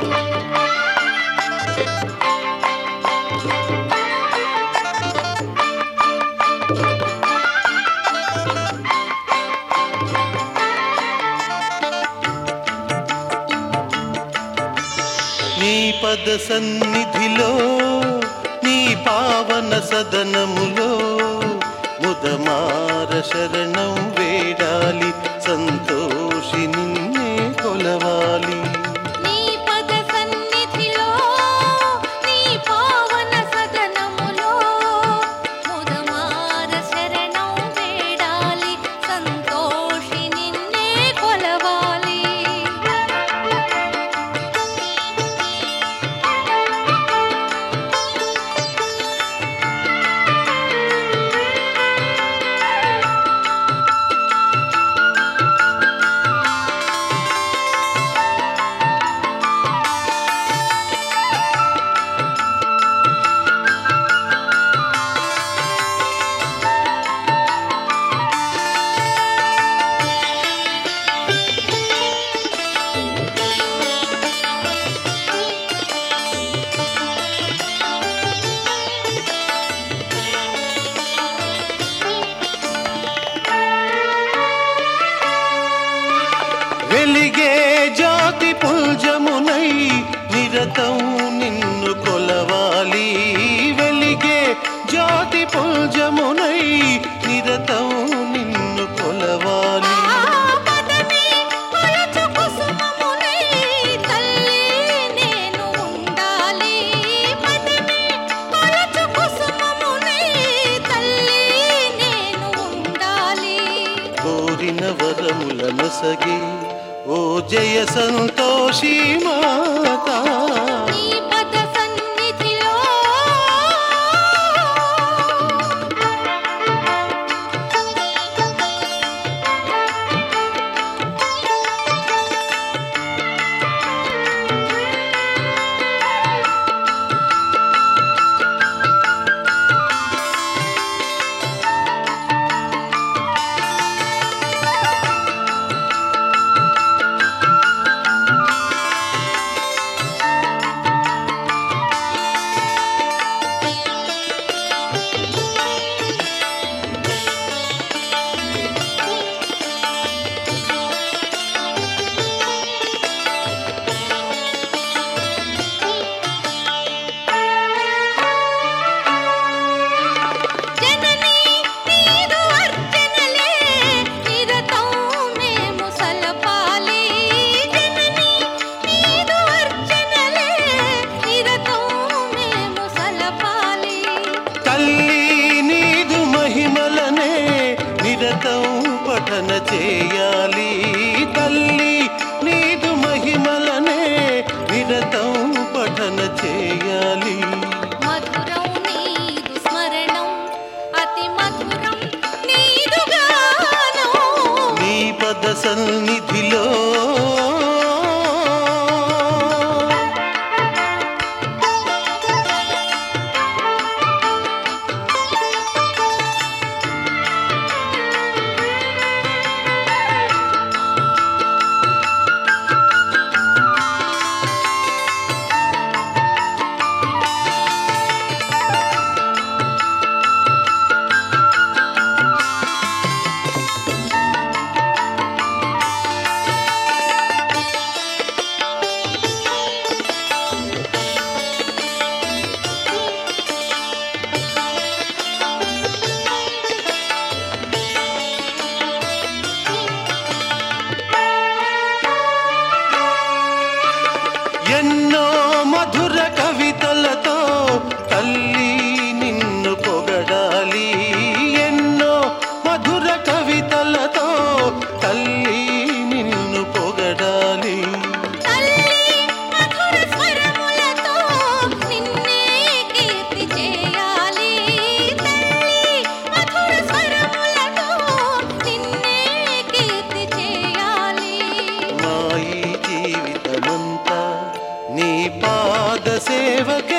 నీ పద సన్నిధిలో నీ పావన సదనములో ముదమార శరణం వేడాలి సంతోషి నిన్నే కొలవాలి. నీ పద సన్నిధిలో నీ పావన సదనములో ముదమార శరణం వేడాలి సంతోషి నిన్నే కొలవాలి. వెలిగే జ్యోతి పుంజమునై నిరతం నిన్ను కొలవాలి. వెలిగే జ్యోతి పుంజమునై నిరతం నిన్ను కొలవాలి. పదమే కొలచు కుసుమమునై తల్లి నేను ఉండాలి. పదమే కొలచు కుసుమమునై తల్లి నేను ఉండాలి. కోరిన వరములను సగి ఓ జయ సంతోషి మాతా. నీ పద సన్నిధిలో జననీ నీదు అర్చనలే నిరతం మేము సలపాలి. జననీ నీదు అర్చనలే నిరతం మేము సలపాలి. తల్లి నీదు మహిమలనే నిరతం పఠన చేయాలి. తల్లి నీదు మహిమలనే నిరతం పఠన చేయాలి. మధురం నీదు స్మరణం అతి మధురం నీదు గానం. నీ పద సన్నిధిలో ఎన్నో మధుర కవితలతో తల్లి నిన్ను పొగడాలి. ఎన్నో మధుర కవితలతో తల్లి నిన్ను పొగడాలి. తల్లి మధుర స్వరములతో నిన్నే కీర్తి చేయాలి. తల్లి మధుర స్వరములతో నిన్నే కీర్తి చేయాలి. మా ఈ జీవితమంతా నీ పాద సేవక